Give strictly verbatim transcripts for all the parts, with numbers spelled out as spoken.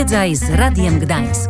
Zwiedzaj z Radiem Gdańsk.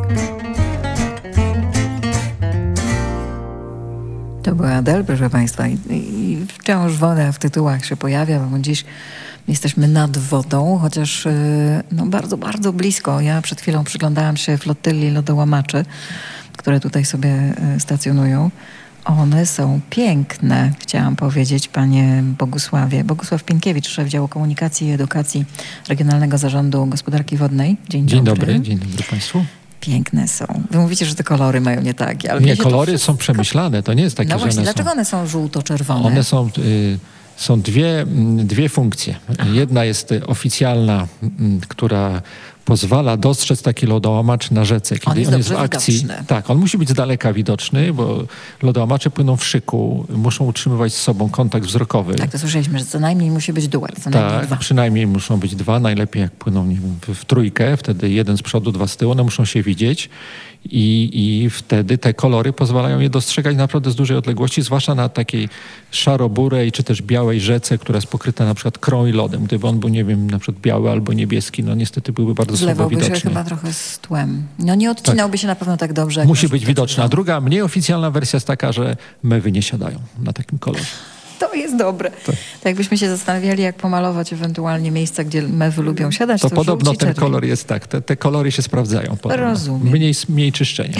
To była Adele, proszę Państwa. I, i wciąż woda w tytułach się pojawia, bo dziś jesteśmy nad wodą, chociaż no, bardzo, bardzo blisko. Ja przed chwilą przyglądałam się flotylli lodołamaczy, które tutaj sobie stacjonują. One są piękne, chciałam powiedzieć, panie Bogusławie. Bogusław Pienkiewicz, szef działu komunikacji i edukacji Regionalnego Zarządu Gospodarki Wodnej. Dzień, dzień dobry. dobry. Dzień dobry Państwu. Piękne są. Wy mówicie, że te kolory mają nie takie. Ale nie, kolory wszystko... są przemyślane. To nie jest takie, no właśnie, że one dlaczego są... one są żółto-czerwone? One są... Y... Są dwie, dwie funkcje. Aha. Jedna jest oficjalna, która pozwala dostrzec taki lodołamacz na rzece, kiedy on jest, on jest w akcji. Widoczny. Tak, on musi być z daleka widoczny, bo lodołamacze płyną w szyku, muszą utrzymywać z sobą kontakt wzrokowy. Tak, to słyszeliśmy, że co najmniej musi być duet, co najmniej tak, dwa. Przynajmniej muszą być dwa, najlepiej jak płyną nie wiem, w, w trójkę, wtedy jeden z przodu, dwa z tyłu, one muszą się widzieć. I, I wtedy te kolory pozwalają je dostrzegać naprawdę z dużej odległości, zwłaszcza na takiej szaroburej czy też białej rzece, która jest pokryta na przykład krą i lodem. Gdyby on był, nie wiem, na przykład biały albo niebieski, no niestety byłby bardzo słabo widoczny. Zlewałby się chyba trochę z tłem. No nie odcinałby tak. się na pewno tak dobrze. Jak musi być widoczna. A druga, mniej oficjalna wersja jest taka, że mewy nie siadają na takim kolorze. To jest dobre. Tak. Tak jakbyśmy się zastanawiali, jak pomalować ewentualnie miejsca, gdzie mewy lubią siadać, to, to podobno ten czerwień. kolor jest tak. Te, te kolory się sprawdzają. Podobno. Rozumiem. Mniej, mniej czyszczenia.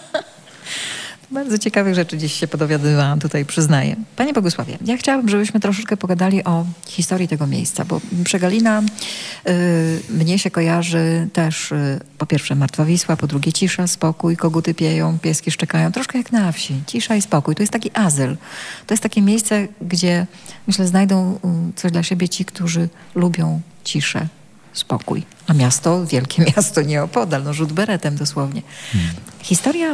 Bardzo ciekawych rzeczy dziś się podowiadywałam, tutaj przyznaję. Panie Bogusławie, ja chciałabym, żebyśmy troszeczkę pogadali o historii tego miejsca, bo Przegalina y, mnie się kojarzy też y, po pierwsze Martwa Wisła, po drugie cisza, spokój, koguty pieją, pieski szczekają, troszkę jak na wsi. Cisza i spokój. To jest taki azyl. To jest takie miejsce, gdzie myślę znajdą y, coś dla siebie ci, którzy lubią ciszę, spokój. A miasto, wielkie miasto nieopodal, no rzut beretem dosłownie. Hmm. Historia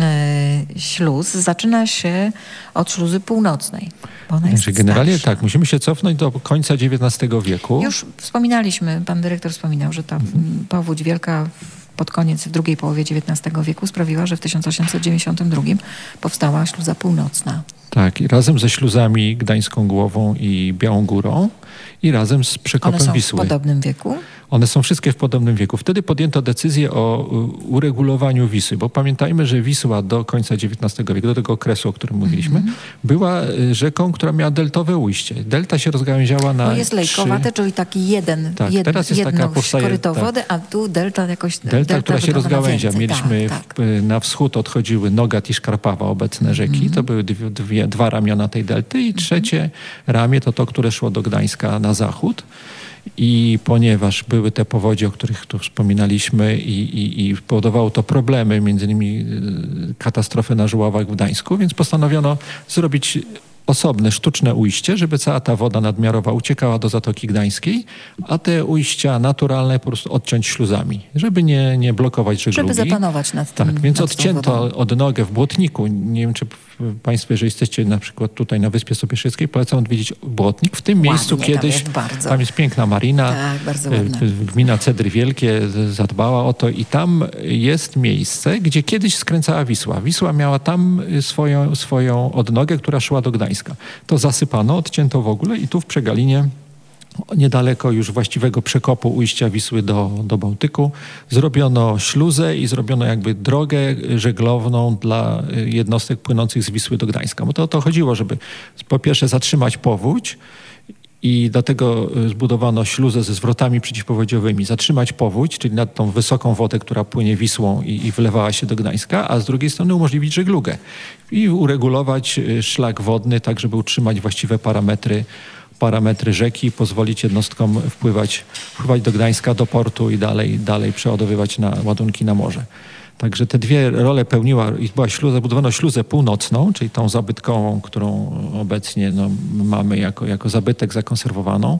y, śluz zaczyna się od śluzy północnej. Bo ona jest generalnie starsza. tak, musimy się cofnąć do końca dziewiętnastego wieku. Już wspominaliśmy, pan dyrektor wspominał, że ta hmm. powódź wielka pod koniec, w drugiej połowie dziewiętnastego wieku sprawiła, że w tysiąc osiemset dziewięćdziesiątym drugim powstała śluza północna. Tak, i razem ze śluzami Gdańską Głową i Białą Górą i razem z przekopem One są Wisły. w podobnym wieku? One są wszystkie w podobnym wieku. Wtedy podjęto decyzję o uregulowaniu Wisły, bo pamiętajmy, że Wisła do końca dziewiętnastego wieku, do tego okresu, o którym mówiliśmy, mm-hmm. była rzeką, która miała deltowe ujście. Delta się rozgałęziała na No jest lejkowate, trzy... czyli taki jeden, tak, jed, teraz jest jedno taka powstaje, koryto tak. wody, a tu delta jakoś... Delta, delta która się rozgałęzia. Mieliśmy tak, w, na wschód odchodziły Nogat i Szkarpawa, obecne rzeki. Mm-hmm. To były dwie, dwie, dwa ramiona tej delty i trzecie mm-hmm. ramię to to, które szło do Gdańska na zachód. I ponieważ były te powodzie, o których tu wspominaliśmy i, i, i powodowało to problemy, między innymi katastrofy na Żuławach w Gdańsku, więc postanowiono zrobić osobne, sztuczne ujście, żeby cała ta woda nadmiarowa uciekała do Zatoki Gdańskiej, a te ujścia naturalne po prostu odciąć śluzami, żeby nie, nie blokować żeglugi. Żeby zapanować nad tym. Tak, więc nad odcięto odnogę w Błotniku. Nie wiem, czy Państwo, jeżeli jesteście na przykład tutaj na Wyspie Sobieszyckiej, polecam odwiedzić Błotnik. W tym ładnie, miejscu kiedyś, tam jest, bardzo. tam jest piękna marina. Tak, bardzo ładna. Gmina Cedry Wielkie zadbała o to i tam jest miejsce, gdzie kiedyś skręcała Wisła. Wisła miała tam swoją, swoją odnogę, która szła do Gdańska. To zasypano, odcięto w ogóle i tu w Przegalinie niedaleko już właściwego przekopu ujścia Wisły do, do Bałtyku zrobiono śluzę i zrobiono jakby drogę żeglowną dla jednostek płynących z Wisły do Gdańska. Bo to o to chodziło, żeby po pierwsze zatrzymać powódź i do tego zbudowano śluzę ze zwrotami przeciwpowodziowymi, zatrzymać powódź, czyli nad tą wysoką wodę, która płynie Wisłą i, i wlewała się do Gdańska, a z drugiej strony umożliwić żeglugę i uregulować szlak wodny tak, żeby utrzymać właściwe parametry parametry rzeki, pozwolić jednostkom wpływać, wpływać do Gdańska, do portu i dalej, dalej przeładowywać na ładunki na morze. Także te dwie role pełniła i była śluza, budowano śluzę północną, czyli tą zabytkową, którą obecnie no, mamy jako, jako zabytek zakonserwowaną.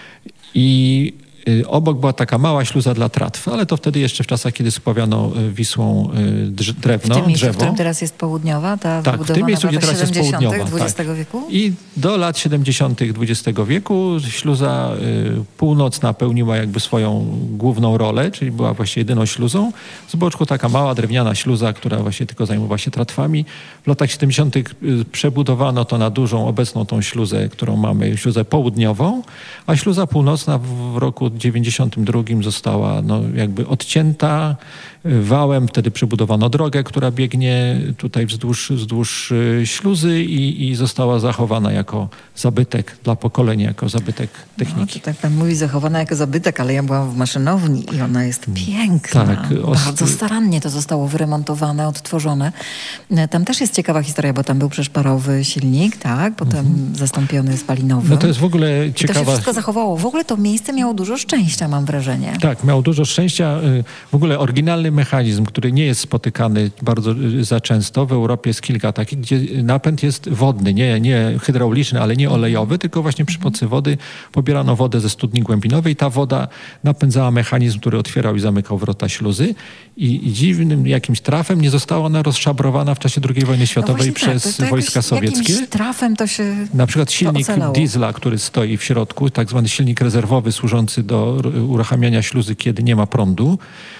I obok była taka mała śluza dla tratw, ale to wtedy jeszcze w czasach, kiedy spławiano Wisłą drewno, w tym miejscu, drzewo. w którym teraz jest południowa, ta tak, w tym miejscu, gdzie teraz jest południowa. dwudziestego tak. wieku? I do lat siedemdziesiątych dwudziestego wieku śluza y, północna pełniła jakby swoją główną rolę, czyli była właściwie jedyną śluzą. Z boczku taka mała drewniana śluza, która właśnie tylko zajmowała się tratwami. W latach siedemdziesiątych y, przebudowano to na dużą, obecną tą śluzę, którą mamy, śluzę południową, a śluza północna w, w roku dziewięćdziesiątym drugim została no, jakby odcięta wałem. Wtedy przebudowano drogę, która biegnie tutaj wzdłuż, wzdłuż śluzy i, i została zachowana jako zabytek dla pokolenia, jako zabytek techniki. No, tak pan mówi, zachowana jako zabytek, ale ja byłam w maszynowni i ona jest piękna. Tak, bardzo starannie to zostało wyremontowane, odtworzone. Tam też jest ciekawa historia, bo tam był przecież parowy silnik, tak? Potem mhm. zastąpiony spalinowym. No to jest w ogóle ciekawa... I to się wszystko zachowało. W ogóle to miejsce miało dużo szczęścia, mam wrażenie. Tak, miało dużo szczęścia. W ogóle oryginalny mechanizm, który nie jest spotykany bardzo za często. W Europie jest kilka takich, gdzie napęd jest wodny, nie, nie hydrauliczny, ale nie olejowy, tylko właśnie przy pomocy wody pobierano wodę ze studni głębinowej. Ta woda napędzała mechanizm, który otwierał i zamykał wrota śluzy i, i dziwnym jakimś trafem nie została ona rozszabrowana w czasie drugiej wojny światowej no przez tak, to, to wojska jakoś, sowieckie. Jakimś trafem to się Na przykład silnik diesla, który stoi w środku, tak zwany silnik rezerwowy służący do uruchamiania śluzy, kiedy nie ma prądu.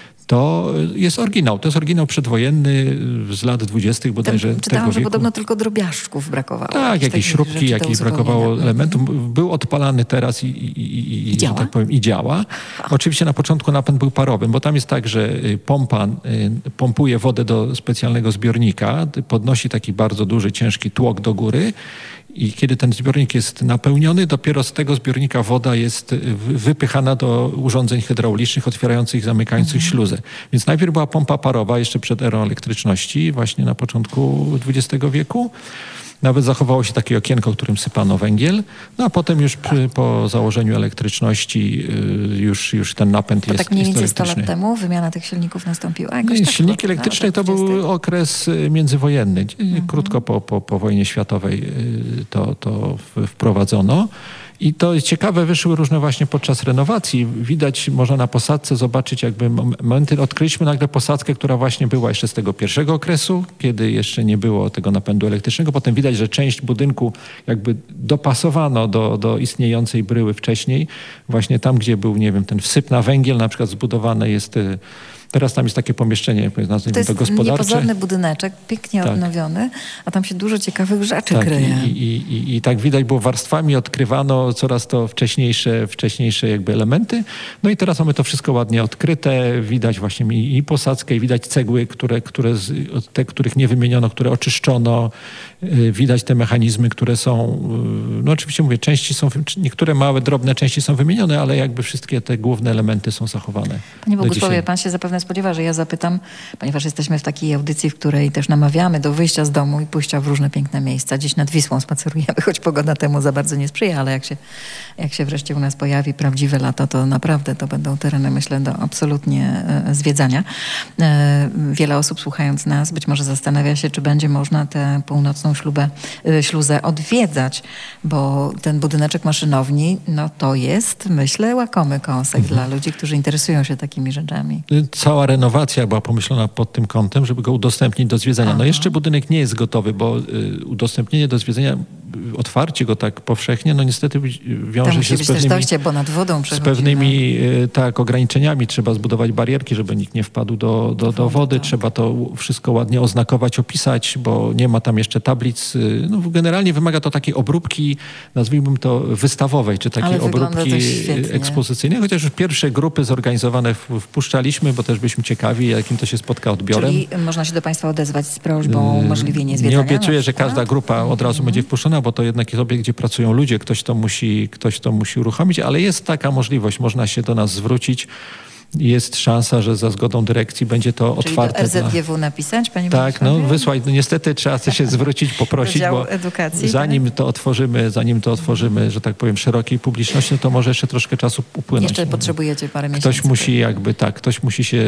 To jest oryginał. To jest oryginał przedwojenny z lat dwudziestych bodajże tego Czytałam, wieku. że podobno tylko drobiażdżków brakowało. Tak, jakieś śrubki, jakieś brakowało elementów. Był odpalany teraz i, i, i, I, działa? Że tak powiem, i działa. Oczywiście na początku napęd był parowy, bo tam jest tak, że pompa pompuje wodę do specjalnego zbiornika, podnosi taki bardzo duży, ciężki tłok do góry i kiedy ten zbiornik jest napełniony, dopiero z tego zbiornika woda jest wypychana do urządzeń hydraulicznych otwierających i zamykających mhm. śluzę. Więc najpierw była pompa parowa jeszcze przed erą elektryczności, właśnie na początku dwudziestego wieku. Nawet zachowało się takie okienko, którym sypano węgiel. No a potem już przy, po założeniu elektryczności już, już ten napęd to jest tak mniej więcej sto elektryczny. lat temu wymiana tych silników nastąpiła? No, tak silniki elektryczne to był okres międzywojenny. Mhm. Krótko po, po, po wojnie światowej to, to wprowadzono. I to jest ciekawe, wyszły różne właśnie podczas renowacji. Widać, można na posadzce zobaczyć jakby momenty. Odkryliśmy nagle posadzkę, która właśnie była jeszcze z tego pierwszego okresu, kiedy jeszcze nie było tego napędu elektrycznego. Potem widać, że część budynku jakby dopasowano do, do istniejącej bryły wcześniej. Właśnie tam, gdzie był, nie wiem, ten wsyp na węgiel na przykład zbudowany jest... Teraz tam jest takie pomieszczenie, nazwijmy to jest to gospodarcze. Niepozorny budyneczek, pięknie tak. odnowiony, a tam się dużo ciekawych rzeczy tak, kryje. I, i, i, I tak widać, bo warstwami odkrywano coraz to wcześniejsze, wcześniejsze jakby elementy. No i teraz mamy to wszystko ładnie odkryte. Widać właśnie i, i posadzkę, i widać cegły, które, które z, te, których nie wymieniono, które oczyszczono. Widać te mechanizmy, które są, no oczywiście mówię, części są, niektóre małe, drobne części są wymienione, ale jakby wszystkie te główne elementy są zachowane. Panie Bogusławie, pan się zapewne spodziewa, że ja zapytam, ponieważ jesteśmy w takiej audycji, w której też namawiamy do wyjścia z domu i pójścia w różne piękne miejsca. Gdzieś nad Wisłą spacerujemy, choć pogoda temu za bardzo nie sprzyja, ale jak się, jak się wreszcie u nas pojawi prawdziwe lato, to naprawdę to będą tereny, myślę, do absolutnie e, zwiedzania. E, wiele osób słuchając nas być może zastanawia się, czy będzie można tę północną ślubę, e, śluzę odwiedzać, bo ten budyneczek maszynowni, no to jest, myślę, łakomy kąsek mhm. dla ludzi, którzy interesują się takimi rzeczami. Cała renowacja była pomyślona pod tym kątem, żeby go udostępnić do zwiedzania. Aha. No jeszcze budynek nie jest gotowy, bo y, udostępnienie do zwiedzania, y, otwarcie go tak powszechnie, no niestety wiąże Tam się musi z być pewnymi, też dojście, bo nad wodą z pewnymi y, tak, ograniczeniami. Trzeba zbudować barierki, żeby nikt nie wpadł do, do, do wody. Tak. Trzeba to wszystko ładnie oznakować, opisać, bo nie ma tam jeszcze tablic. Y, no, generalnie wymaga to takiej obróbki, nazwijmy to wystawowej, czy takiej Ale obróbki ekspozycyjnej. Chociaż już pierwsze grupy zorganizowane wpuszczaliśmy, bo też byliśmy ciekawi, jakim to się spotka odbiorem. Czyli można się do państwa odezwać z prośbą o umożliwienie zwiedzania? Nie obiecuję, że każda grupa od razu mm-hmm. będzie wpuszczona, bo to jednak jest obiekt, gdzie pracują ludzie, ktoś to musi, ktoś to musi uruchomić, ale jest taka możliwość, można się do nas zwrócić. Jest szansa, że za zgodą dyrekcji będzie to Czyli otwarte. Czyli do R Z G W dla... napisać, Pani Tak, no wysłać. No, niestety trzeba się zwrócić, poprosić, bo edukacji, zanim tak? to otworzymy, zanim to otworzymy, że tak powiem, szerokiej publiczności, no to może jeszcze troszkę czasu upłynąć. Jeszcze potrzebujecie parę miesięcy. Ktoś musi jakby, tak, ktoś musi się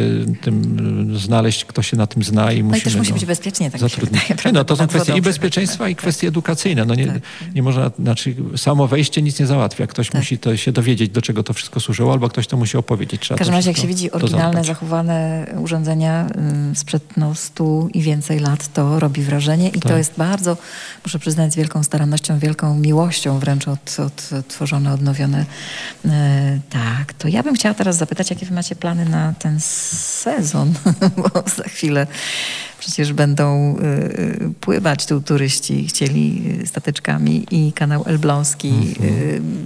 tym znaleźć, kto się na tym zna i no musimy... i też musi no, być bezpiecznie, tak zatrudnić. się wydaje, No to są kwestie i bezpieczeństwa, i kwestie edukacyjne. No nie, tak. nie można, znaczy samo wejście nic nie załatwia. Ktoś tak. musi to się dowiedzieć, do czego to wszystko służyło, albo ktoś to musi opowiedzieć. Trzeba w każdym razie, jak się widzi oryginalne, zachowane urządzenia sprzed no, stu i więcej lat, to robi wrażenie i tak. to jest bardzo, muszę przyznać, z wielką starannością, wielką miłością wręcz od, odtworzone, odnowione. E, tak, to ja bym chciała teraz zapytać, jakie wy macie plany na ten sezon, bo za chwilę przecież będą y, pływać tu turyści, chcieli stateczkami i kanał Elbląski mm-hmm. y,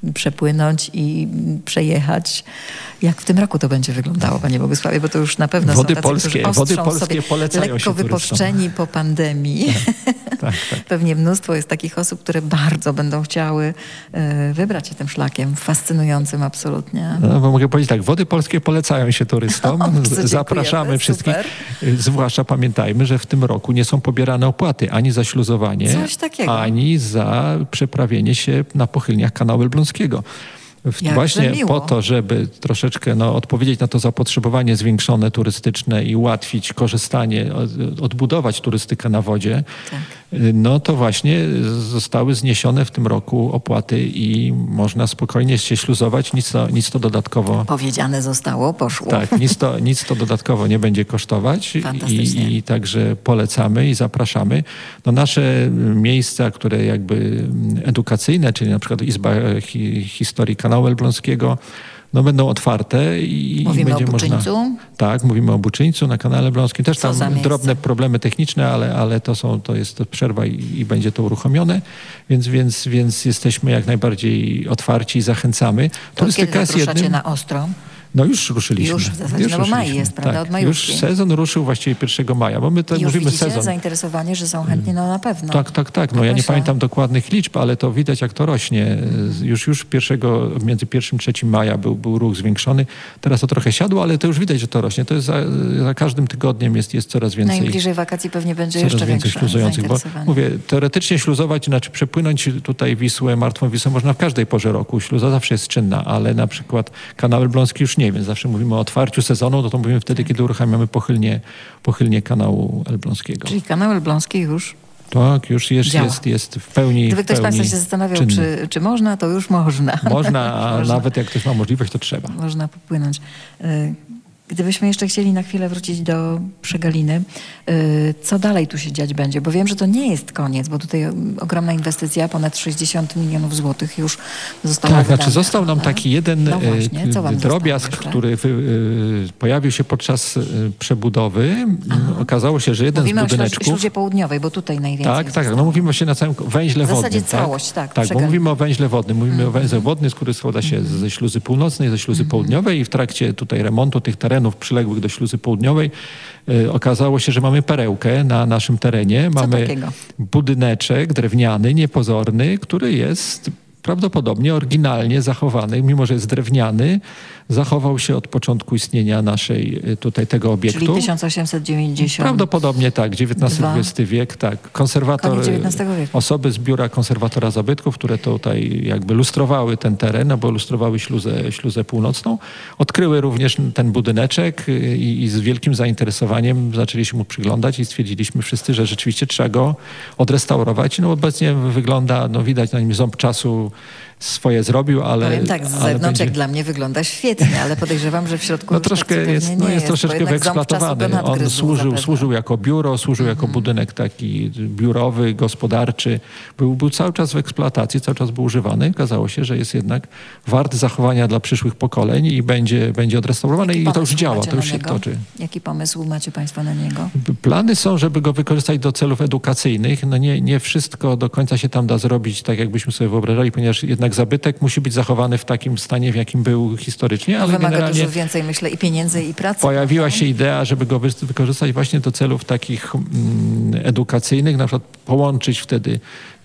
przepłynąć i przejechać. Jak w tym roku to będzie wyglądało, Panie Bogusławie, bo to już na pewno Wody są tacy, polskie, którzy wody ostrzą polskie sobie polecają lekko się wyposzczeni po pandemii. Tak, tak, tak. Pewnie mnóstwo jest takich osób, które bardzo będą chciały y, wybrać się tym szlakiem, fascynującym absolutnie. No, bo mogę powiedzieć tak, wody polskie polecają się turystom. No, bardzo Zapraszamy dziękujemy, wszystkich. super. Zwłaszcza pamiętajmy, że w tym roku nie są pobierane opłaty ani za śluzowanie, Coś takiego. ani za przeprawienie się na pochylniach kanału Elbląskiego. W, Jakże właśnie miło. po to, żeby troszeczkę no, odpowiedzieć na to zapotrzebowanie zwiększone turystyczne i ułatwić korzystanie, od- odbudować turystykę na wodzie, Tak. no to właśnie zostały zniesione w tym roku opłaty i można spokojnie się śluzować, nic to, nic to dodatkowo... Powiedziane zostało, poszło. Tak, nic to, nic to dodatkowo nie będzie kosztować Fantastycznie. i, i także polecamy i zapraszamy. No nasze miejsca, które jakby edukacyjne, czyli na przykład Izba Hi- Historii Kanału Elbląskiego, no będą otwarte i Mówimy będzie o Buczyńcu? można... Tak, mówimy o Buczyńcu na kanale Elbląskim. Też Co za tam miejsce? drobne problemy techniczne, ale, ale to są, to jest przerwa i, i będzie to uruchomione, więc, więc, więc jesteśmy jak najbardziej otwarci i zachęcamy. To kiedy tak ruszacie na ostro? No już ruszyliśmy. Już w zasadzie, no bo maj ruszyliśmy. jest, prawda, Tak, od majówki. już sezon ruszył właściwie pierwszego maja, bo my to I już mówimy widzicie sezon. zainteresowanie, że są chętni, no na pewno. Tak, tak, tak. No ja nie Myślę. pamiętam dokładnych liczb, ale to widać, jak to rośnie. Już już pierwszego, między pierwszym a trzecim maja był, był ruch zwiększony. Teraz to trochę siadło, ale to już widać, że to rośnie. To jest za, za każdym tygodniem jest, jest coraz więcej. Najbliżej wakacji pewnie będzie Coraz jeszcze więcej większe śluzujących, bo zainteresowanie. mówię, teoretycznie śluzować, znaczy przepłynąć tutaj Wisłę, Martwą Wisłę można w każdej porze roku. Śluza zawsze jest czynna, ale na przykład kanał Elbląski już nie, więc zawsze mówimy o otwarciu sezonu, to, to mówimy wtedy, kiedy uruchamiamy pochylnie, pochylnie kanału Elbląskiego. Czyli kanał Elbląski już... Tak, już jest, Działa. jest, jest w pełni Gdyby ktoś w z pełni Państwa się zastanawiał, czynny. czy, czy można, to już można. Można, a Można. nawet jak ktoś ma możliwość, to trzeba. Można popłynąć. Y, Gdybyśmy jeszcze chcieli na chwilę wrócić do Przegaliny, y, co dalej tu się dziać będzie? Bo wiem, że to nie jest koniec, bo tutaj mm, ogromna inwestycja, ponad sześćdziesiąt milionów złotych już została Tak, wydana. znaczy został nam taki jeden No właśnie, e, co wam drobiazg, zostało jeszcze? który wy, e, pojawił się podczas e, przebudowy. Okazało się, że jeden Mówimy z o śluzie, budyneczków... śluzie południowej, bo tutaj najwięcej Tak, tak. zostało. No mówimy właśnie na całym węźle W wodnym. zasadzie tak? całość, tak, Tak, bo Przegalina. mówimy o węźle wodnym. Mówimy o węźle wodnym, który składa się ze śluzy północnej, ze śluzy południowej i w trakcie tutaj remontu tych terenów przyległych do śluzy południowej e, okazało się, że mamy perełkę na naszym terenie. Co Mamy takiego? budyneczek drewniany, niepozorny, który jest prawdopodobnie oryginalnie zachowany, mimo że jest drewniany, zachował się od początku istnienia naszej y, tutaj tego obiektu. Czyli tysiąc osiemset dziewięćdziesiąt. Prawdopodobnie tak, dziewiętnasty Dwa. dwudziesty wiek, tak. Konserwator, Koniec dziewiętnastego wieku. osoby z biura konserwatora zabytków, które tutaj jakby lustrowały ten teren, no bo lustrowały śluzę, śluzę północną, odkryły również ten budyneczek y, i, i z wielkim zainteresowaniem zaczęli się mu przyglądać i stwierdziliśmy wszyscy, że rzeczywiście trzeba go odrestaurować. No obecnie wygląda, no widać na nim ząb czasu swoje zrobił, ale... Powiem tak, z ale zewnątrz będzie... jak dla mnie wygląda świetnie, ale podejrzewam, że w środku No już troszkę tak jest, pewnie no nie jest bo troszeczkę jednak ząb czasu go wyeksploatowany. On nadgryzł służył, zapewne. służył jako biuro, służył jako budynek taki biurowy, gospodarczy. Był, był cały czas w eksploatacji, cały czas był używany. Okazało się, że jest jednak wart zachowania dla przyszłych pokoleń i będzie, będzie odrestaurowany Jaki i to już pomysł działa, macie to na już się niego? toczy. Jaki pomysł macie Państwo na niego? Plany są, żeby go wykorzystać do celów edukacyjnych. No nie, nie wszystko do końca się tam da zrobić tak, jakbyśmy sobie wyobrażali, ponieważ jednak zabytek musi być zachowany w takim stanie, w jakim był historycznie, ale Wymaga generalnie dużo więcej, myślę, i pieniędzy, i pracy. pojawiła prawda? się idea, żeby go wy- wykorzystać właśnie do celów takich mm, edukacyjnych, na przykład połączyć wtedy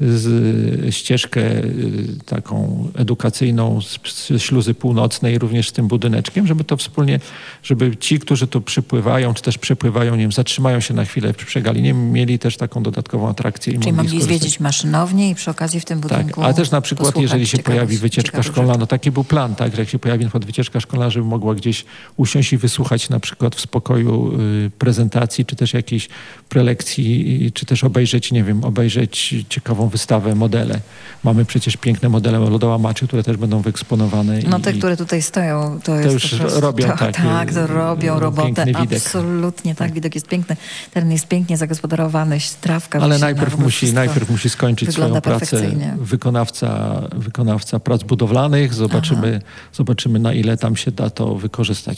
z, ścieżkę y, taką edukacyjną z, z śluzy północnej również z tym budyneczkiem, żeby to wspólnie, żeby ci, którzy tu przypływają, czy też przepływają, nie wiem, zatrzymają się na chwilę w Przegalinie, mieli też taką dodatkową atrakcję i Czyli mogli mogli skorzystać. zwiedzić maszynownię i przy okazji w tym Tak, budynku ale też na przykład, posłuchać jeżeli się ciekawych- pojawi wycieczka ciekawych szkolna, rzeczy. no taki był plan, tak, że jak się pojawi na przykład wycieczka szkolna, żeby mogła gdzieś usiąść i wysłuchać na przykład w spokoju y, prezentacji, czy też jakiejś prelekcji, y, czy też obejrzeć, nie wiem, obejrzeć ciekawą wystawę, modele. Mamy przecież piękne modele lodołamaczy, które też będą wyeksponowane. No i, te, i które tutaj stoją, to, jest już po prostu, robią to, takie, tak, to robią y, robotę. piękny widok. Absolutnie, tak, widok jest piękny. Teren jest pięknie zagospodarowany, trawka Ale wysiana, najpierw w ogóle musi, wszystko najpierw musi skończyć swoją wygląda pracę perfekcyjnie. wykonawca, wykonawca prac budowlanych. Zobaczymy, zobaczymy, na ile tam się da to wykorzystać.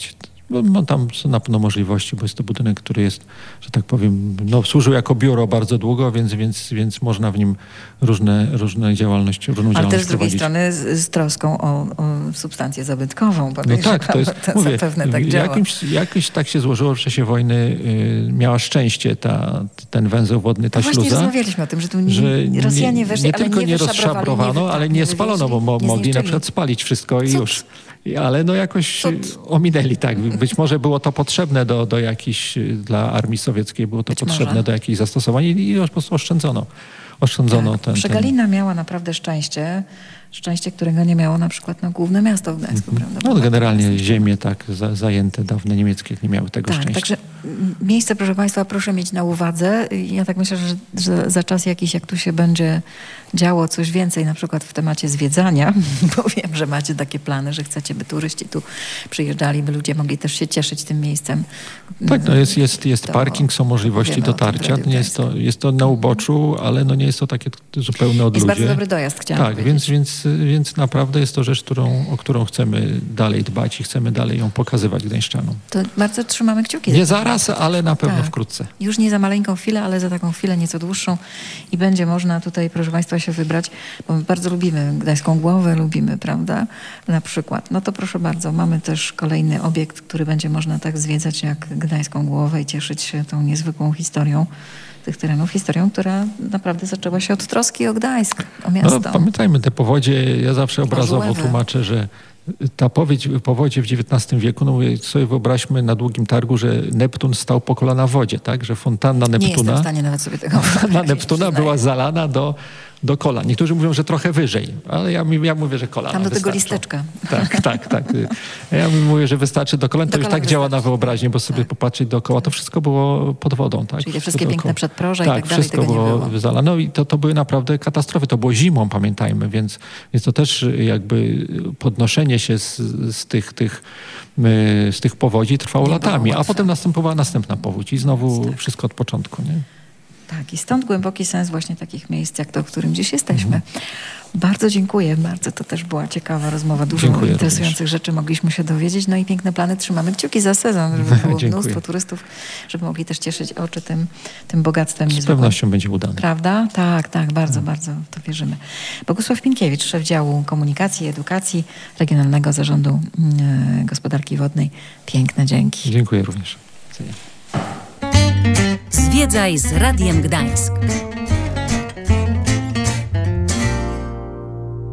No, tam są na pewno możliwości, bo jest to budynek, który jest, że tak powiem, no, służył jako biuro bardzo długo, więc, więc, więc można w nim różne, różne działalności, różną Ale działalność też z drugiej prowadzić. strony z, z troską o, o substancję zabytkową. No tak, to jest, to mówię, zapewne tak działa. jakimś, jakoś tak się złożyło w czasie wojny, y, miała szczęście ta, ten węzeł wodny, ta no śluza. Właśnie rozmawialiśmy o tym, że tu nie, że Rosjanie weszli, nie ale tylko nie nie wyszabrowali, rozszabrowano, nie, ale tak, nie nie spalono, bo wywieźli, mo- nie mogli na zniszczyli. przykład spalić wszystko i Cud. już. I- Ale no jakoś Cud. ominęli, tak. Być może było to potrzebne do, do jakichś, dla armii sowieckiej było to Być potrzebne może. do jakichś zastosowań i, i po prostu oszczędzono. Oszczędzono Tak. ten, ten... Przegalina miała naprawdę szczęście, szczęście, którego nie miało na przykład no, główne miasto w Gdańsku, prawda? No Bo generalnie tak, ziemie tak za, zajęte, dawne niemieckie nie miały tego tak, szczęścia. także m, miejsce, proszę Państwa, proszę mieć na uwadze. Ja tak myślę, że, że za czas jakiś, jak tu się będzie działo coś więcej, na przykład w temacie zwiedzania, bo wiem, że macie takie plany, że chcecie, by turyści tu przyjeżdżali, by ludzie mogli też się cieszyć tym miejscem. Tak, no jest, jest, jest To parking, są możliwości powiemy o tym w dotarcia. Radiu Nie jest, to, Gdańsku. jest to na uboczu, ale no nie jest to takie zupełne odludzie. Jest bardzo dobry dojazd, chciałam Tak, powiedzieć. więc, więc, więc naprawdę jest to rzecz, którą, o którą chcemy dalej dbać i chcemy dalej ją pokazywać gdańszczanom. To bardzo trzymamy kciuki. Nie za to. zaraz, ale na pewno Tak. wkrótce. Już nie za maleńką chwilę, ale za taką chwilę nieco dłuższą i będzie można tutaj, proszę Państwa, się wybrać, bo my bardzo lubimy Gdańską Głowę, lubimy, prawda, na przykład. No to proszę bardzo, mamy też kolejny obiekt, który będzie można tak zwiedzać jak Gdańską Głowę i cieszyć się tą niezwykłą historią tych terenów, historią, która naprawdę zaczęła się od troski o Gdańsk, o miasto. No, pamiętajmy, te powodzie, ja zawsze obrazowo Żułewy. tłumaczę, że ta powiedź, powodzie w dziewiętnastym wieku, no mówię, sobie wyobraźmy na Długim Targu, że Neptun stał po kolana w wodzie, tak? Że fontanna Nie jestem w Neptuna, stanie nawet sobie tego na wyobrazić, Neptuna przyznaję. była zalana do, do kolan. Niektórzy mówią, że trochę wyżej, ale ja, mi- ja mówię, że kolana Tam do tego wystarczą. listeczka. Tak, tak, tak. Ja mówię, że wystarczy do kolan, to Do już kolan tak działa na wystarczy. wyobraźnię, bo sobie Tak. popatrzeć dookoła, to wszystko było pod wodą. Tak? Czyli te Wszystko wszystkie piękne dookoła. przedproża i tak, tak dalej, wszystko tego nie było było. zalane. No i to, to były naprawdę katastrofy. To było zimą, pamiętajmy, więc, więc to też jakby podnoszenie się z, z, tych, tych, y, z tych powodzi trwało Nie było latami, a łatwe. potem następowała następna powódź i znowu Tak. wszystko od początku. Nie? Tak, i stąd głęboki sens właśnie takich miejsc, jak to, w którym dziś jesteśmy. Bardzo dziękuję, bardzo to też była ciekawa rozmowa, dużo Dziękuję interesujących również. rzeczy mogliśmy się dowiedzieć, no i piękne plany, trzymamy kciuki za sezon, żeby było Dziękuję. mnóstwo turystów, żeby mogli też cieszyć oczy tym, tym bogactwem Z niezwykłym. pewnością będzie udane. Prawda? Tak, tak, bardzo, bardzo w to wierzymy. Bogusław Pinkiewicz, szef działu komunikacji i edukacji Regionalnego Zarządu mm, Gospodarki Wodnej. Piękne dzięki. Dziękuję również. Zwiedzaj z Radiem Gdańsk.